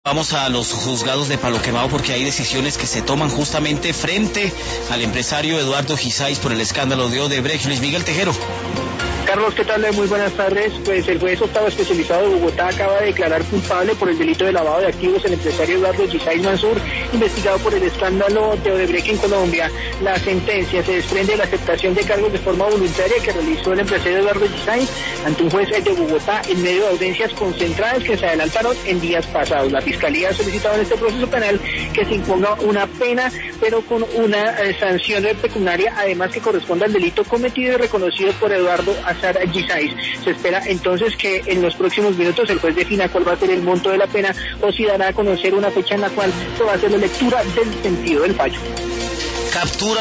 Vamos a los juzgados de Palo Quemado porque hay decisiones que se toman justamente frente al empresario Eduardo Gisáis por el escándalo de Odebrecht. Luis Miguel Tejero. Carlos, ¿qué tal? Muy buenas tardes. Pues el juez octavo especializado de Bogotá acaba de declarar culpable por el delito de lavado de activos al empresario Eduardo Gisáis Mansur, investigado por el escándalo de Odebrecht en Colombia. La sentencia se desprende de la aceptación de cargos de forma voluntaria que realizó el empresario Eduardo Gisáis ante un juez de Bogotá en medio de audiencias concentradas que se adelantaron en días pasados. La Fiscalía ha solicitado en este proceso penal que se imponga una pena, pero con una sanción pecuniaria, además que corresponda al delito cometido y reconocido por Eduardo Gisáis. Se espera entonces que en los próximos minutos el juez defina cuál va a ser el monto de la pena o si dará a conocer una fecha en la cual se va a hacer la lectura del sentido del fallo. Captura